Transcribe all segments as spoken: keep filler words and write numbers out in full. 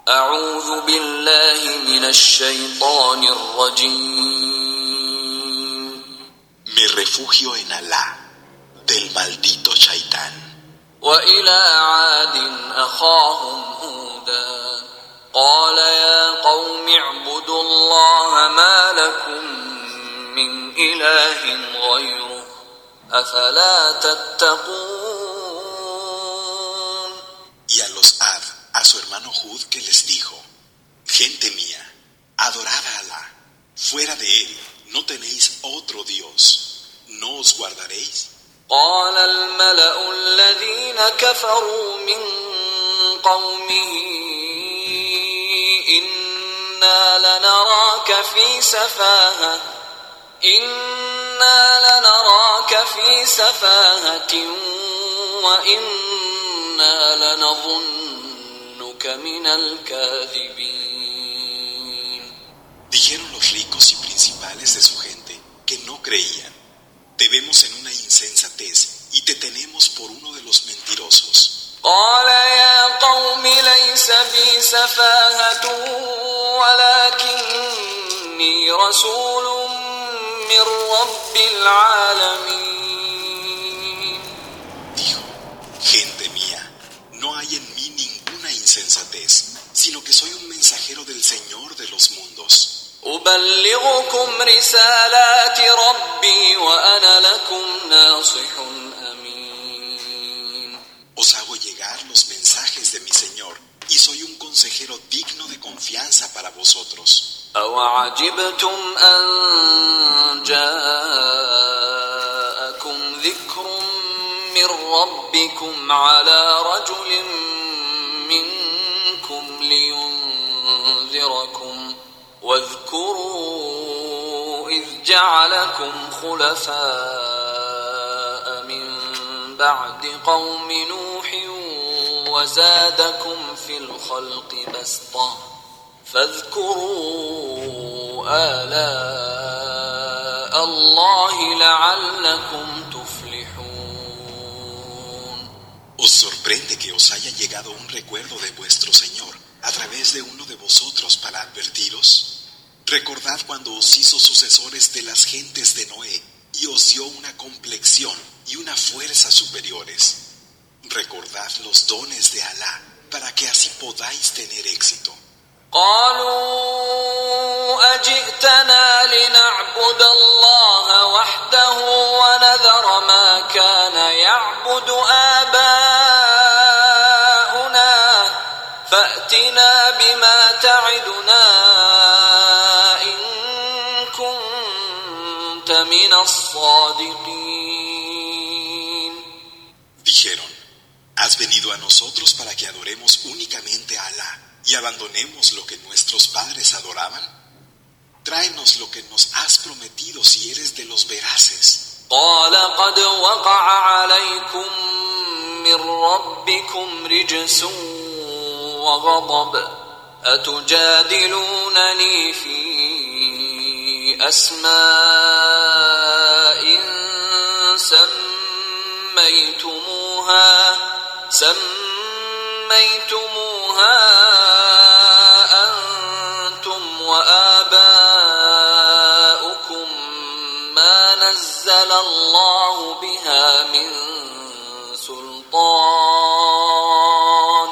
أعوذ بالله من الشيطان الرجيم. Me refugio en Alá, del maldito Shaitán. وإلى عاد أخاهم هودا قال يا قوم اعبدوا الله ما لكم من إله غيره أفلا تتقون. Y a los Ad, a su hermano Hud, que les dijo: gente mía, adorad a Alá, fuera de él no tenéis otro Dios, ¿no os guardaréis? قال الملأ الذين كفروا من قومه إنا لنراك في سفاهة إنا لنراك في سفاهة وإنا لنظنك من الكاذبين. Dijeron los ricos y principales de su gente que no creían: te vemos en una insensatez y te tenemos por uno de los mentirosos. قال يا قوم ليس بي سفاهة ولكني رسول من رب العالمين. Dijo: gente mía, no hay en mí ninguna insensatez, sino que soy un mensajero del Señor de los mundos. أبلغكم رسالات ربي وأنا لكم ناصح أمين. Os hago llegar los mensajes de mi Señor y soy un consejero digno de confianza para vosotros. أوعجبتم أن جاءكم ذكر من ربكم على رجل منكم لينذركم واذكروا إذ جعلكم خلفاء من بعد قوم نوح وزادكم في الخلق بسطة فاذكروا آلاء الله لعلكم تفلحون. Os sorprende que os haya llegado un recuerdo de vuestro Señor a través de uno de vosotros para advertiros. Recordad cuando os hizo sucesores de las gentes de Noé y os dio una complexión y una fuerza superiores. Recordad los dones de Alá para que así podáis tener éxito. قالوا أجئتنا لنعبد الله وحده ونذر ما كان يعبد آباؤنا فأتنا بما تعدنا إن كنت من الصادقين. Dijeron: has venido a nosotros para que adoremos únicamente a Alá y abandonemos lo que nuestros padres adoraban. Tráenos lo que nos has prometido si eres de los veraces. قال قد وقع عليكم من ربكم رجس وغضب أتجادلونني في أسماء سميتموها سميتموها أنتم وآباؤكم ما نزل الله بها من سلطان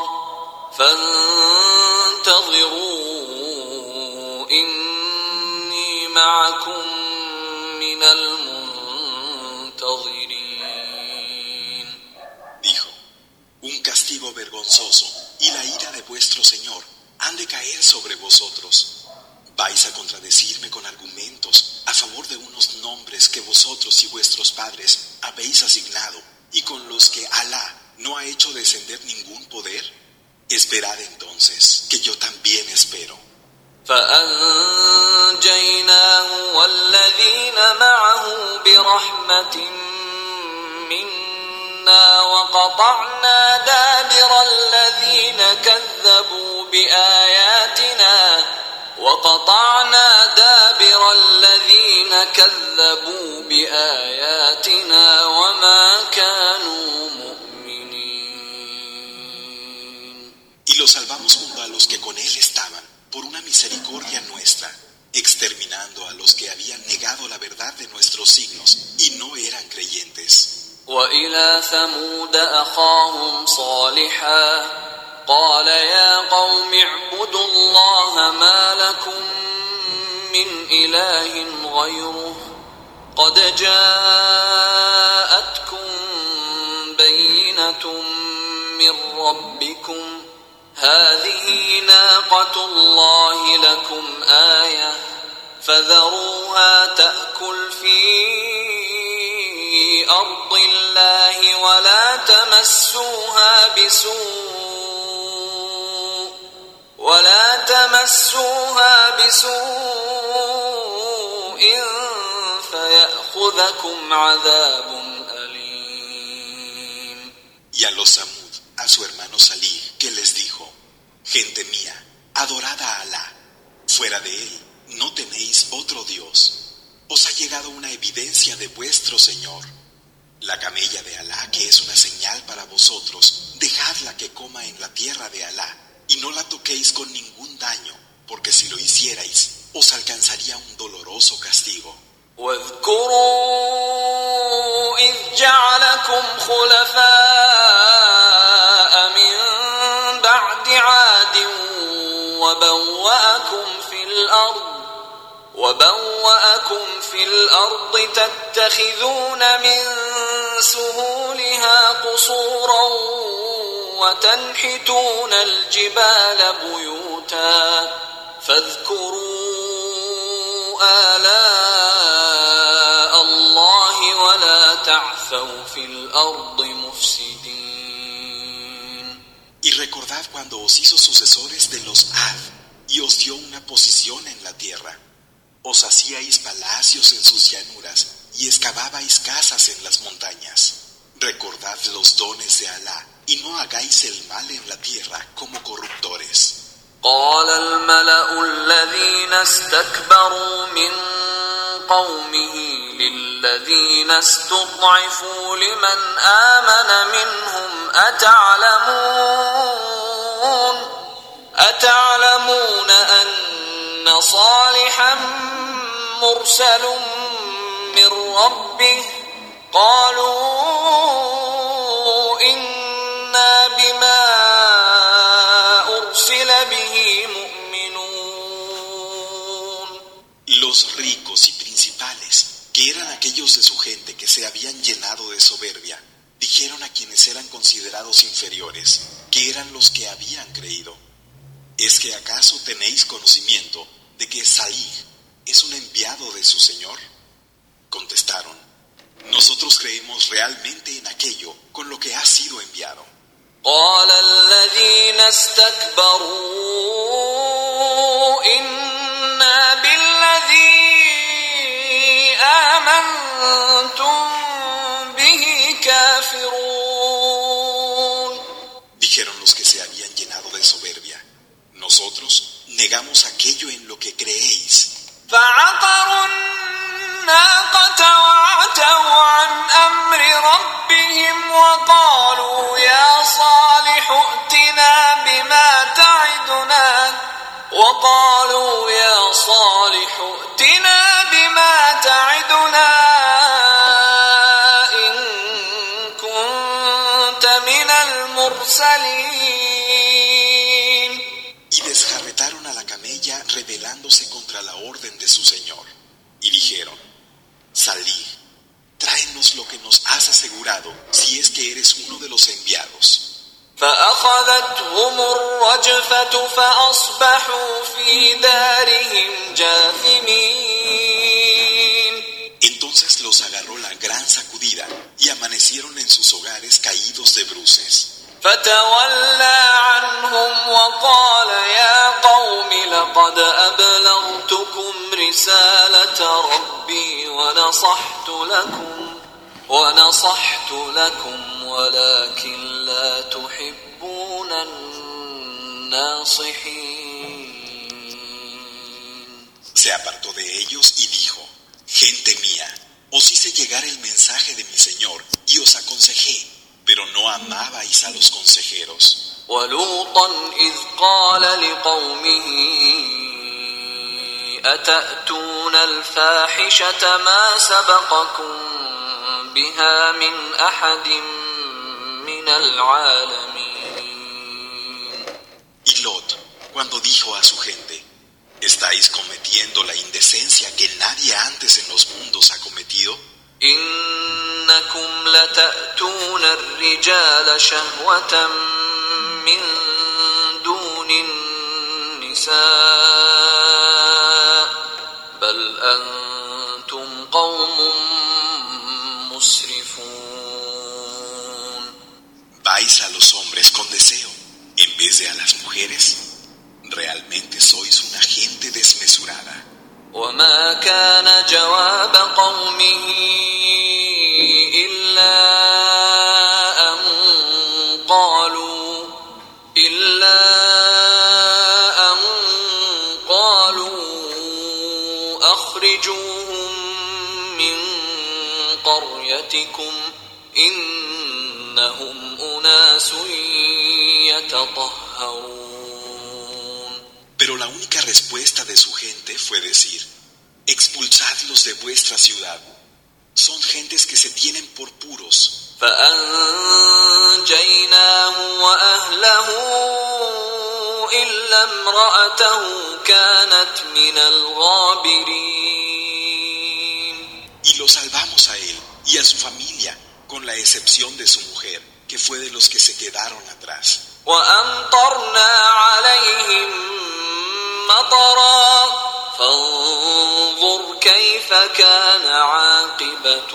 فانتظروا إني معكم من المنتظرين. Dijo: un castigo vergonzoso y la ira de vuestro Señor han de caer sobre vosotros. Vais a contradecirme con argumentos a favor de unos nombres que vosotros y vuestros padres habéis asignado y con los que Alá no ha hecho descender ningún poder. Esperad entonces, que yo también espero. فأنجيناه والذين معه برحمة منا وقطعنا دابر الذين كذبوا بآياتنا وقطعنا دابر الذين كذبوا بآياتنا وما كانوا مؤمنين. Y lo salvamos junto a los que con él estaban, por una misericordia nuestra, exterminando a los que habían negado la verdad de nuestros signos y no eran creyentes. وإلى ثمود أخاهم صالحا قال يا قوم اعبدوا الله ما لكم من إله غيره قد جاءتكم بينة من ربكم هذه ناقة الله لكم آية فذروها تأكل في أرض الله ولا تمسوها بسوء ولا تمسوها بسوء فيأخذكم عذاب أليم. Y a los Samud, a su hermano Salih, que les dijo: gente mía, adorad a Alá, fuera de él no tenéis otro Dios. Os ha llegado una evidencia de vuestro Señor. La camella de Alá, que es una señal para vosotros, dejadla que coma en la tierra de Alá, y no la toquéis con ningún daño, porque si lo hicierais, os alcanzaría un doloroso castigo. واذكروا إذ جعلكم خلفاء من بعد عاد وبوأكم في الأرض وبوأكم في الأرض تتخذون من سهولها قصورا وتنحتون الجبال بيوتا فاذكروا آلاء الله ولا تعثوا في الأرض مفسدين. Y recordad cuando os hizo sucesores de los Ad y os dio una posición en la tierra. Os hacíais palacios en sus llanuras y excavabais casas en las montañas. Recordad los dones de Alá y no hagáis el mal en la tierra como corruptores. قال الملأ الذين استكبروا من قومه للذين استضعفوا لمن آمن منهم أتعلمون أتعلمون أن صالحا مرسل من ربه قالوا إنا بما أرسل به مؤمنون. Los ricos y principales, que eran aquellos de su gente que se habían llenado de soberbia, dijeron a quienes eran considerados inferiores, que eran los que habían creído: ¿es que acaso tenéis conocimiento de que Salih es un enviado de su Señor? Contestaron: nosotros creemos realmente en aquello con lo que ha sido enviado. قال الذين استكبروا إنا بالذي آمنتم به كافرون. Dijeron los que se habían llenado de soberbia: nosotros negamos aquello en lo que creéis. فعقروا الناقة وعتوا عن أمر ربهم وقالوا يا صالح ائتنا بما تعدنا وقالوا يا صالح ائتنا بما تعدنا إن كنت من المرسلين. Y desjarretaron a la camella rebelándose contra la orden de su Señor. Y dijeron: Salih, tráenos lo que nos has asegurado, si es que eres uno de los enviados. فأخذتهم الرجفة فأصبحوا في دارهم جاثمين. Entonces los agarró la gran sacudida y amanecieron en sus hogares caídos de bruces. فتولى عنهم وقال يا قوم لقد أبلغتكم رسالة ربي ونصحت لكم ونصحت لكم ولكن لا تحبون الناصحين. Se apartó de ellos y dijo: gente mía, os hice llegar el mensaje de mi Señor y os aconsejé, pero no amabais a los consejeros. ولوطا إذ قال لقومه أتأتون الفاحشة ما سبقكم بها من أحد من العالمين. Y Lot, cuando dijo a su gente, ¿estáis cometiendo la indecencia que nadie antes en los mundos ha cometido? إنكم لتأتون الرجال شهوة من دون النساء بل أنتم قوم مسرفون. Vais a los hombres con deseo en vez de a las mujeres. Realmente sois una gente desmesurada. وما كان جواب قومه إلا أن قالوا إلا أن قالوا أخرجوهم من قريتكم إنهم أناس يتطهرون. Pero la única respuesta de su gente fue decir, expulsadlos de vuestra ciudad. Son gentes que se tienen por puros. فأنجيناه وأهله إلا امرأته كانت من الغابرين. Y lo salvamos a él y a su familia, con la excepción de su mujer, que fue de los que se quedaron atrás. وأمطرنا عليهم مطرا فانظر كيف كان عاقبة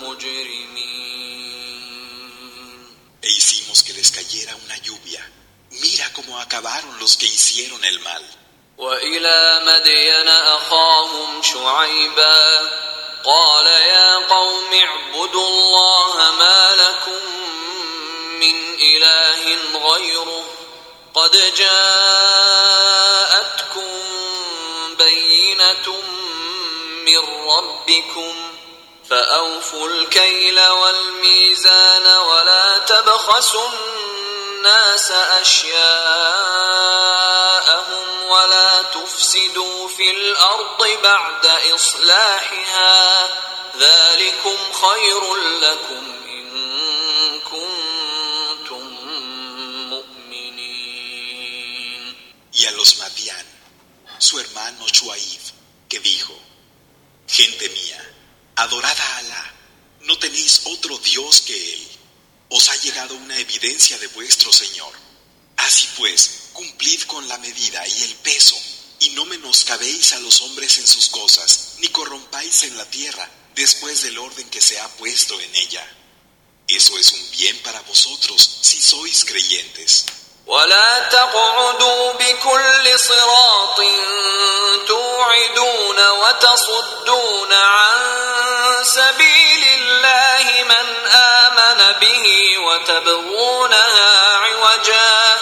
المجرمين. E hicimos que les cayera una lluvia. Mira cómo acabaron los que hicieron el mal. وإلى مدين أخاهم شعيبا قال يا قوم اعبدوا الله ما لكم من إله غيره قد جاءتكم بينة من ربكم فأوفوا الكيل والميزان ولا تبخسوا الناس أشياءهم ولا تفسدوا في الأرض بعد إصلاحها ذلكم خير لكم إن كنتم مؤمنين. Y a los Madián, su hermano Shuaib, que dijo, gente mía, adorad a Alá, no tenéis otro Dios que Él. Os ha llegado una evidencia de vuestro Señor. Así pues, cumplid con la medida y el peso, y no menoscabéis a los hombres en sus cosas, ni corrompáis en la tierra después del orden que se ha puesto en ella. Eso es un bien para vosotros si sois creyentes. ولا تقعدوا بكل صراط توعدون وتصدون عن سبيل الله من آمن به وتبغونها عوجا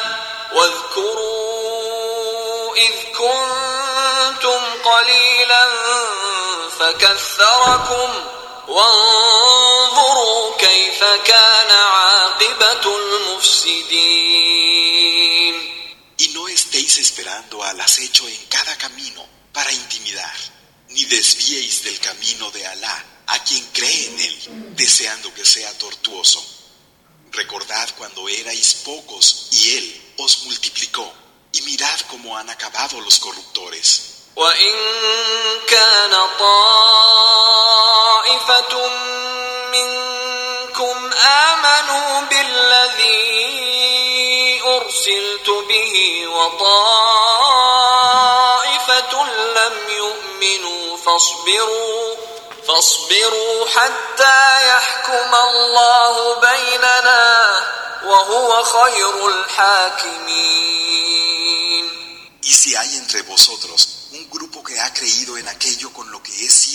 واذكروا إذ كنتم قليلا فكثركم وانظروا كيف كان عاقبة المفسدين. Y no estéis esperando al acecho en cada camino para intimidar, ni desviéis del camino de Alá a quien cree en él, deseando que sea tortuoso. Recordad cuando erais pocos y él os multiplicó, y mirad cómo han acabado los corruptores. وإن كان طائفة منكم آمنوا بالذي أرسلت به وطائفة لم يؤمنوا فاصبروا فاصبروا حتى يحكم الله بيننا وهو خير الحاكمين. Y si hay entre vosotros un grupo que ha creído en aquello con lo que he sido